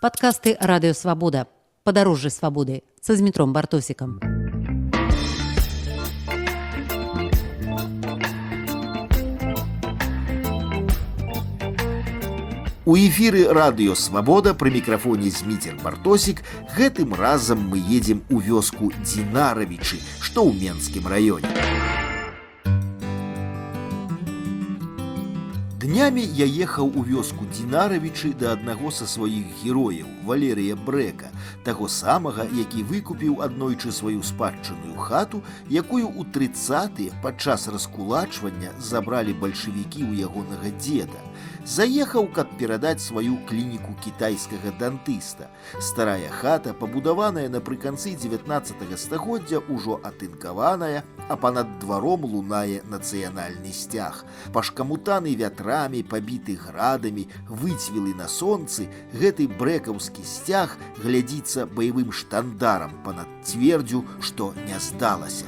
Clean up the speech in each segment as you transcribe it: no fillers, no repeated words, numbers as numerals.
Падкасты радыё Свабода. Падарожжы свабоды са Змітром Бартосікам. У эфіры радыё Свабода пры мікрафоне Зміцер Бартосік. Гэтым разам мы едзем у вёску Дзінаравічы, што ў Менскім раёне. Днямі я ехаў у вёску Дзінаравічы да аднаго са сваіх герояў, Валерыя Брэка, таго самага, які выкупіў аднойчы сваю спадчынную хату, якую ў 30-тыя падчас раскулачвання забралі бальшавікі ў ягонага дзеда. Заехаў, каб перадаць сваю клініку кітайскага дантыста. Старая хата, пабудаваная напрыканцы 19 стагоддзя, ужо атынкаваная, а панад дваром лунае нацыянальны сцяг. Пашкамутаны вятрамі, пабіты градамі, выцвілы на сонцы, гэты брэкаўскі сцяг глядзіцца баявым штандарам панад цвердзю, што не здалася.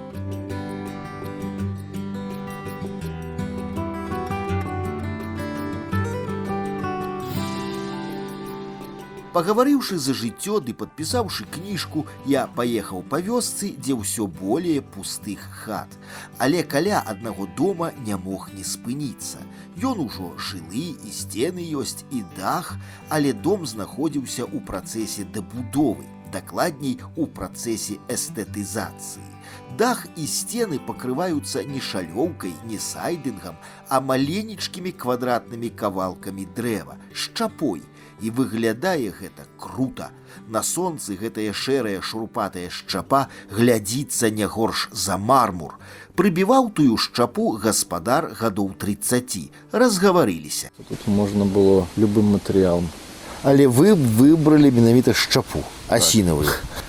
Пагаварыўшы за жыццё ды падпісаўшы кніжку, я паехаў па вёсцы, дзе ўсё более пустых хат. Але каля аднаго дома не мог не спыніцца. Ён ужо жылы, і сцены ёсць, і дах, але дом знаходзіўся ў працэсе дабудовы, дакладней, у працэсе эстэтызацыі. Дах і сцены пакрываюцца не шалёўкай, не сайдынгам, а маленечкімі квадратнымі кавалкамі дрэва, шчапой. І выглядае гэта крута. На сонцы гэтая шэрая шурпатая шчапа глядзіцца не горш за мармур. Прыбіваў тую шчапу гаспадар гадоў 30. Разгаварыліся. Тут можна было любым матэрыялам. Але вы выбралі менавіта шчапу, асінавую.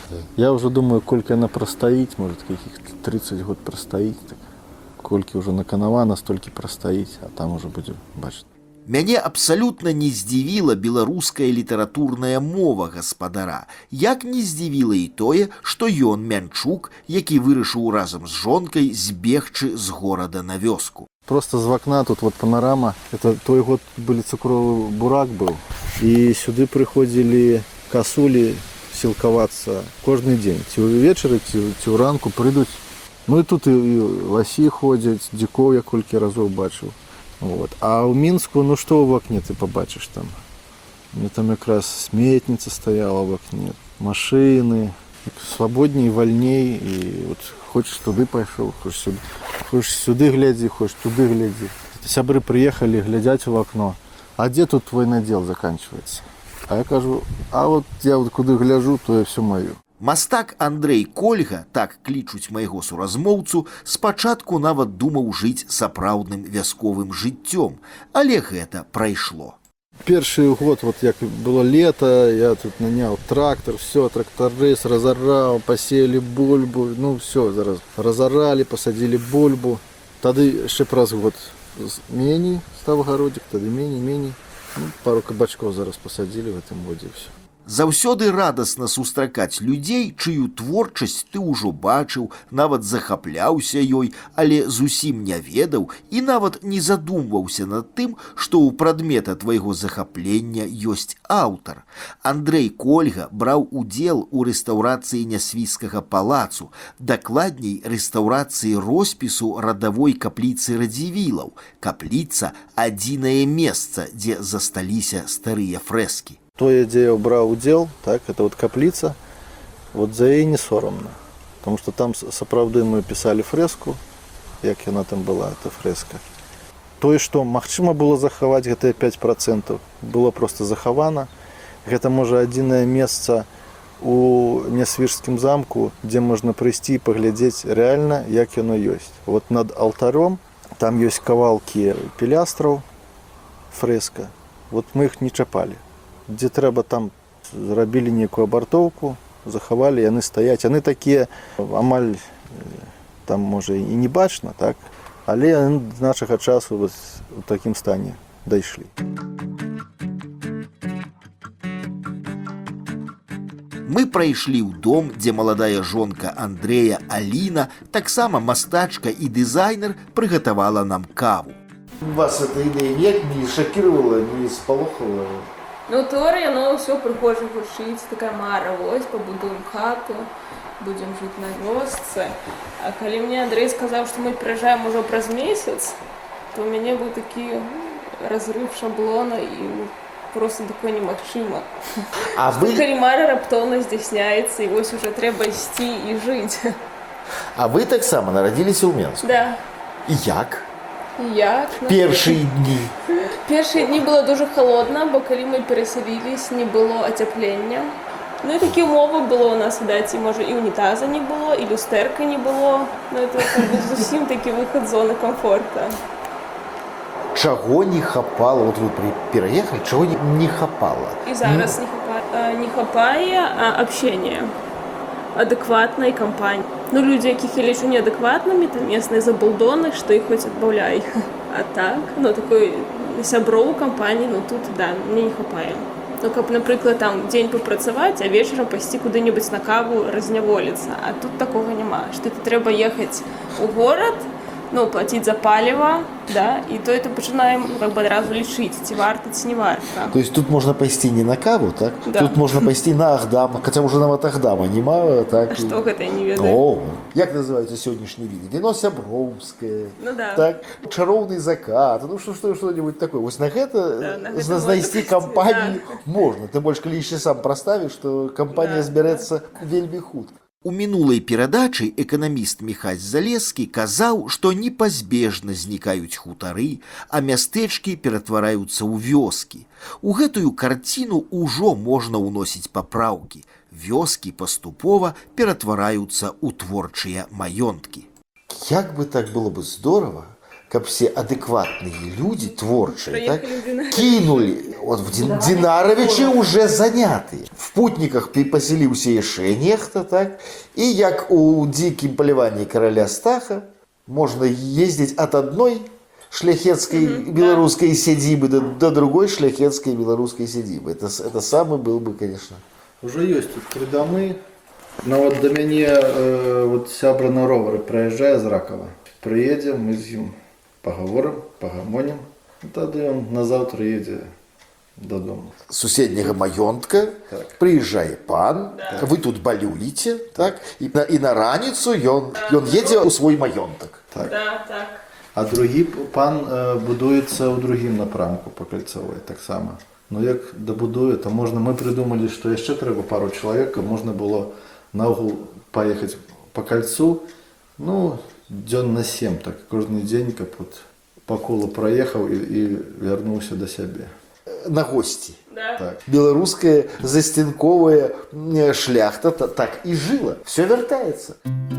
Я ўжо думаю, колькі яна прастаіць, можа, каких-то 30 год прастаіць. Так. Колькі ўжо наканавана, столькі прастаіць, а там ужо будзе бачыць. Мяне абсалютна не здзівіла беларуская літаратурная мова гаспадара, як не здзівіла і тое, што ён мянчук, які вырашыў разам з жонкай збегчы з горада на вёску. Просто з вакна тут вот панарама, это той год былі цукровы бурак быў, і сюды прыходзілі касулі сілкавацца кожны дзень. Ці ўвечары, ці ўранку прыйдуць. Ну і тут і ласі ходзяць, дзікоў я колькі разоў бачыў. Вот. А ў Мінску, ну што ў вакне ты пабачыш там? Мне там якраз сметніца стаяла ў вакне, машыны, свабодней, вальней, і вот хочаш туды пайшоў, хочаш сюды глядзі, хочаш туды глядзі. Сябры прыехалі, глядзяць у вакно, а дзе тут твой надзел заканчваецца? А я кажу, а вот я вот куды гляжу, то я всё маё. Мастак Андрэй Кольга, так клічуць майго суразмоўцу, спачатку нават думаў жыць сапраўдным вясковым жыццём, але гэта прайшло. Першы год, вот як было лето, я тут наняў трактор, все, тракторыс разараў, пасеялі бульбу, ну все, зараз разаралі, пасадзілі бульбу. Тады яшчэ праз год меней стаў гародзік, тады меней. Ну, пару кабачкоў зараз пасадзілі в гэтым годзе, все. Заўсёды радасна сустракаць людзей, чыю творчасць ты ўжо бачыў, нават захапляўся ёй, але зусім не ведаў і нават не задумваўся над тым, што ў прадмета твайго захаплення ёсць аўтар. Андрэй Кольга браў удзел у рэстаўрацыі Нясвіжскага палацу, дакладней рэстаўрацыі роспісу радавой капліцы Радзівілаў. Капліца – адзінае месца, дзе засталіся старыя фрэскі. Тое, дзе я браў удзел, так, это вот капліца, вот за яе не сорамна. Потому что там сапраўды мы пісалі фрэску, як яна там была, эта фрэска. Тое, што магчыма было захаваць, гэтыя 5%, было просто захавана. Гэта, можа, адзінае месца у Нясвіжскім замку, дзе можна прыйсці і паглядзець рэальна, як яно ёсць. Вот над алтаром там ёсць кавалкі пілястраў, фрэска. Вот мы іх не чапалі. Дзе трэба, там зрабілі нейкую абартоўку, захавалі, яны стаяць. Яны такія амаль, там, можа, і не бачна, так? Але яны з нашага часу вот у такім стане дайшлі. Мы прайшлі ў дом, дзе маладая жонка Андрэя Аліна, таксама мастачка і дызайнер, прыгатавала нам каву. Вас эта ідэя ніяк не шакіравала, не спалохала? Ну, у тэорыі яно ўсё прыгожа гучыць, такая мара, вось, пабудуем хату, будзем жыць на вёсцы. А калі мне Андрэй сказаў, што мы прыязджаем ужо праз месяц, то ў мяне быў такі разрыв шаблона і просто такое немагчыма. А вы, Калі мара раптоўна здзяйсняецца, і вось уже трэба ісці і жыць. а вы таксама нарадзіліся ў Менску? Да. І як? Як? Першыя дні. Першыя дні было дуже холодна, бо калі мы перасялілись, не было ацяплення. Ну і такі умовы было у нас, відаць, і можа і унітаза не было, і люстэрка не было. Ну это зусім такі выхад з зоны комфорта. Чаго не хапала? Вот вы пераехалі, чаго не хапала? І зараз не хапае общения. Адэкватнай кампаніі. Ну, людзі, якіх я лічу неадэкватнымі, там местныя забулдоны, што іх хоць адбаўляй. А так, ну, такой сяброў кампаніі, ну, тут, да, мне не хапае. Ну, каб, напрыклад, там дзень папрацаваць, а вечарам пайсці куды-небудзь на каву разняволіцца. А тут такога няма. Што ты трэба ехаць у горад, ну, плаціць за паліва, да, і то это пачынаем как бы адразу лічыць, ці варта, ці не варта. То есть тут можна пайсці не на каву, так? Да. Тут можна пайсці на Ахдам, хаця ўжо нават Ахдама няма, так? А што гэта я не ведаю? О, як называюцца сённяшнія віды? Віно сяброўскае, Ну да. так? Чароўны закат, ну што-нибудь такое. Вось на гэта, на гэта знайсці можна кампанію пайсці, можна. Тым больш, калі яшчэ сам праставіш, што кампанія Да, збярэцца вельмі хутка. У мінулай перадачы эканаміст Міхась Залескі казаў, што непазбежна знікаюць хутары, а мястэчкі ператвараюцца ў вёскі. У гэтую карціну ўжо можна ўносіць папраўкі. Вёскі паступова ператвараюцца ў творчыя маёнткі. Як бы так было бы здорово, каб все адэкватныя людзі творчыя, так, Прыехалі в Дынаровичи. кинули. Вот в Дынаровичи уже заняты. В Путниках поселился яшчэ нехта, так, и як у диким полевании короля Стаха можно ездить от одной шляхетской белорусской сядзібы до другой шляхетской белорусской сядзібы. Это самый был бы, конечно. Уже есть тут 3 дамы. Но вот до мяне вот сябра на ровары проезжая з Ракова. Приедем, мы з ім поговорим, погамоним. Тады он на завтра едет додому. Суседняга маёнтка, Так. приезжае пан, вы тут балюеце, так, і на раніцу ён едзе ў свой маёнтак. Так. Да, так. А другі пан будуецца ў другім напрамку по кальцовой таксама. Ну як дабудуе, то можна, мы придумали, што яшчэ трэба пару чалавек, можна было наогул паехаць по кальцу, ну, дзён на 7, так кожны дзень, каб вот па колу праехаў і вярнуўся да сябе. На госці. Да. Так. Беларуская застенковая шляхта так і жыла. Все вяртаецца.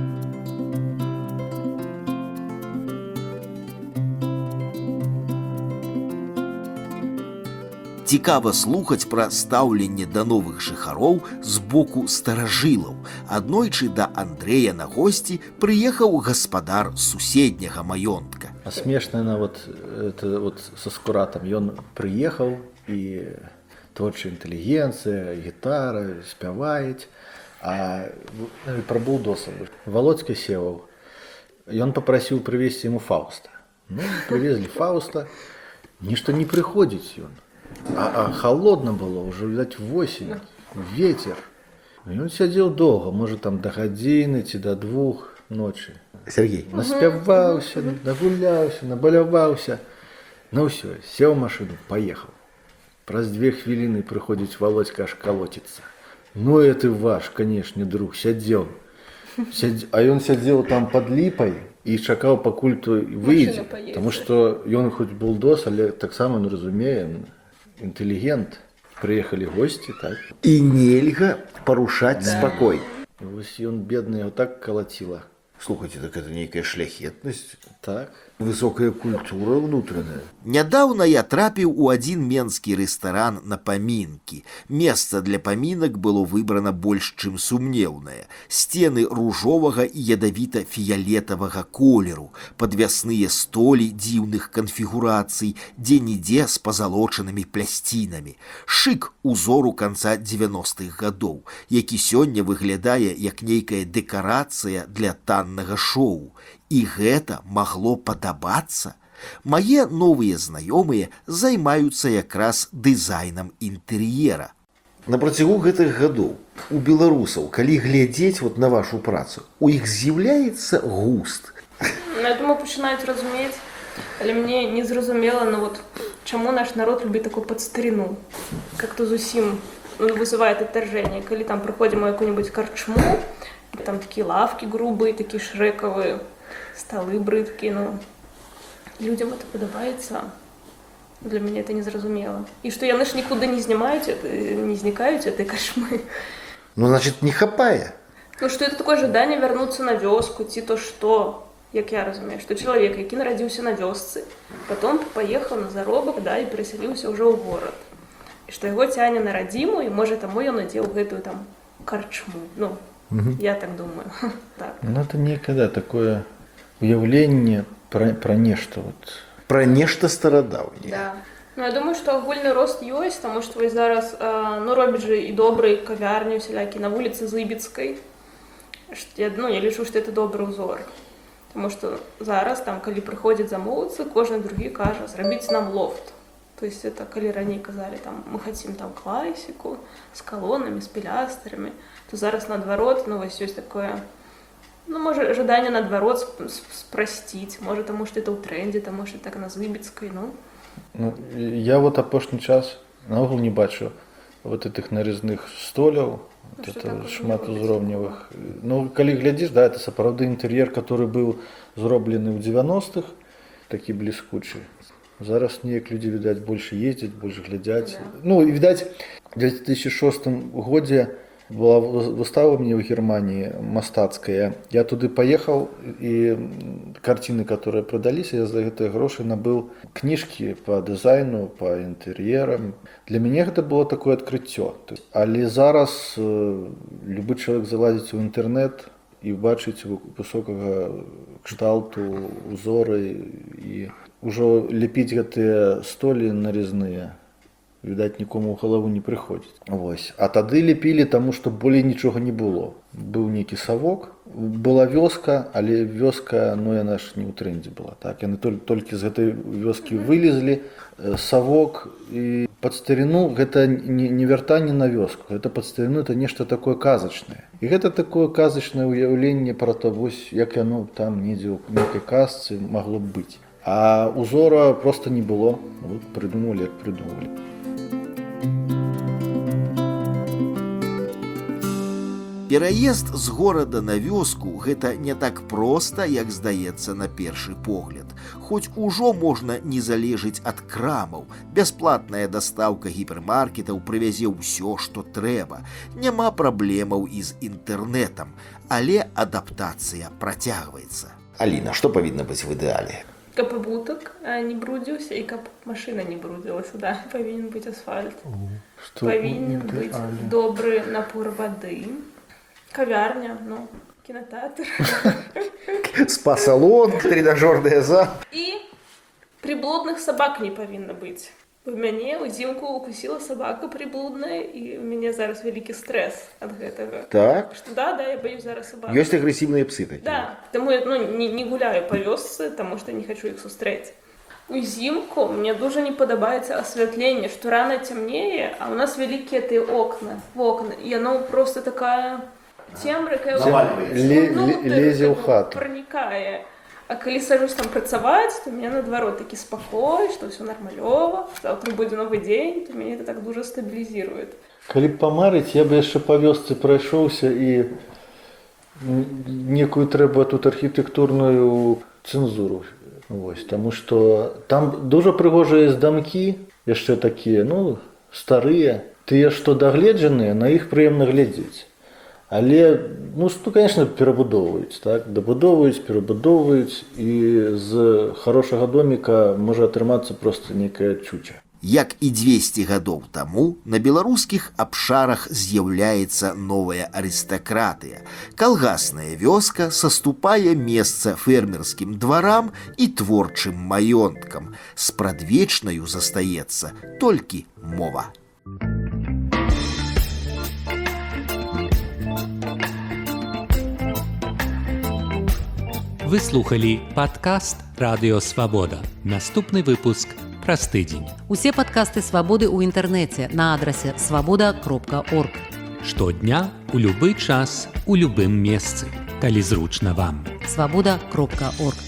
Цікава слухаць пра стаўленне да новых жыхароў з боку старажылаў. Аднойчы да Андрэя на госці прыехаў гаспадар суседняга маёнтка. А смешна на вот это вот со скуратам. Ён прыехаў і творчая інтэлігенцыя, гітара, спяваюць. А пра булдоса. Володька Севаў. Ён папрасіў прывезці яму Фауста. Ну, прывезлі Фауста. Нешта не прыходзіць ён. А холодно было, уже, видать, в осень, ветер. И он сидел долго, может, там до гадзіны ці до 2 ночи. Сергей. Наспяваўся, нагуляўся, набаляваўся. Ну все, сел в машину, поехал. Праз 2 хвилины приходит Володька, аж колотится. Ну это ваш, конечно, друг, сядзел. А он сидел там под липой и чакаў, пакуль той выйдзе. Потому что он хоть булдос, але таксама, ну, разумеем, інтэлігент. Прыехалі госці, так. І нельга парушаць спакой. Вось ён бедны яго так калаціла. Слухайте, так это нейкая шляхетнасць. Так. Высокая культура ўнутраная. Нядаўна я трапіў у адзін менскі рэстаран на памінкі. Месца для памінак было выбрана больш чым сумнеўнае. Сцены ружовага і ядавіта-фіялетавага колеру, падвясныя столі дзіўных канфігурацый, дзе-нідзе з пазалочанымі плясцінамі. Шык узору канца 90-х гадоў, які сёння выглядае як нейкая дэкарацыя для таннага шоу. І гэта магло падабацца. Мае новыя знаёмыя займаюцца якраз дызайнам інтэр'ера. На працягу гэтых гадоў у беларусаў, калі глядзець вот на вашу працу, у іх з'яўляецца густ. Я думаю, пачынаюць разумець, але мне не зразумела, ну вот, чаму наш народ любіць такую падстарину. Как-то зусім вызывает отторжение. Калі там прыходзім у якую-нибудь карчму, там такія лавкі грубыя, такія шрэкавыя, столы брыдкія, ну, людям это падабаецца. Для мяне это незразумела. І што яны ж нікуды не знікаюць этой карчмы. Ну, значит, не хапае. Ну, што это такое жаданне вярнуцца на вёску, ці то што, як я разумею, што чалавек, які нарадзіўся на вёсцы, потом паехаў на заробак, да, і перасяліўся ўжо ў горад. І што яго цяне на радзіму, і можа таму ён ідзе ў гэтую там карчму. Ну, я так думаю. Так. Ну, это некогда такое уяўленне про нешта. Вот. Про нешта старадаўняе. Да. Ну, я думаю, што агульны рост ёсць, таму што вось зараз, ну, робяць жа і добрыя кавярні усялякі на вуліцы Зыбіцкай. Я лічу, што это добры ўзор. Таму што зараз, там, калі прыходзяць замоўцы, кожны другі кажа, зрабіць нам лофт. То есть это, калі раней казалі, там, мы хацім там класіку, з калонамі, з пілястрамі, то зараз наадварот, ну, вось ёсць такое, ну, можа, жаданне наадварот спрасціць, можа, таму што это ў трендзе, таму што так на Зыбіцкай, ну. Ну, я вот апошні час наогул не бачу вот этих нарезных столяў, вот это шматузроўневых. Ну, калі глядзіш, да, это сапраўды інтэр'ер, который быў зроблены ў 90-х, такі бліскучы. Зараз неяк людзі, відаць, больш ездзяць, больш глядзяць. Да. Ну, і, відаць, в 2006 годзе была выстава у мяне ў Германії мастацкая. Я туды паехаў, і карціны, которые прадаліся, я за гэтыя грошы набыў кніжкі па дызайну, па інтэр'ерам. Для мяне гэта было такое адкрыццё. Але зараз любы чалавек залазіць у інтэрнэт і бачыць высокага кшталту узоры і ўжо лепіць гэтыя столі нарезныя, відаць, нікому ў галаву не прыходзіць. Вось. А тады лепілі, таму што болей нічога не было. Быў нейкі савок, была вёска, але вёска, ну, яна ж не ў трендзе была. Так? Яны толькі з гэтай вёскі вылезлі, савок, і пад старіну гэта не вяртанне на вёску, гэта пад старіну, это нешта такое казачнае. І гэта такое казачнае ўяўленне пра то, вось, як яно там недзе ў нейкай казцы магло б быць. А узора просто не было. Вот придумали, як придумали. Пераезд з горада на вёску – гэта не так проста, як здаецца на першы погляд. Хоць ужо можна не залежыць ад крамаў. Бясплатная дастаўка гіпермаркетаў прывязе ўсё, што трэба. Няма праблемаў і з інтэрнэтам, але адаптацыя працягваецца. Аліна, што павінна быць в ідэале? Каб абутак не брудзіўся і каб машына не брудзілася, да, павінен быць асфальт. Павінен быць добры напор вады, кавярня, ну, кінотэатр. Спа-салон, тренажёрная зала. І приблудных сабак не павінна быць. У мяне ўзімку укусіла сабака приблудная, і у мяне зараз вялікі стрэс ад гэтага. Так? Што, да, я баюсь зараз сабак. Ёсць агрэсіўныя псы такія? Да, таму я не гуляю па вёсцы, таму што не хачу іх сустрэць. Узімку мне дуже не падабаецца асвятленне, што рана цямнее, а ў нас вялікія тыя вокны, і яно проста такая цемра, якая лезе ў хату. Пранікае. А калі сажусь там працаваць, то мяне наадварот такі спакой, што ўсё нармалёва, заўтра будзе новы дзень, то мяне это так дужа стабілізіруе. Калі б памарыць, я бы яшчэ па вёсцы прайшоўся, і некую трэба тут архітэктурную цэнзуру. Вось, таму што там дужа прыгожыя дамкі, яшчэ такія, ну, старыя. Тыя, што дагледжаныя, на іх прыемна глядзець. Але, ну, конечно, перабудоўваюць, так? Дабудоўваюць, перабудоўваюць, і з хорошага доміка можа атрымацца проста нейкая чуча. Як і 200 гадоў таму, на беларускіх абшарах з'яўляецца новая арыстакратыя. Калгасная вёска саступае месца фермерскім дварам і творчым маёнткам. Спрадвечнаю застаецца толькі мова. Вы слухали падкаст «Радыё Свабода». Наступны выпуск праз тыдзень. Усе падкасты свабоды ў інтэрнэце на адрасе свабода.орг. Штодня, у любы час, у любым месцы, калі зручна вам. свабода.орг.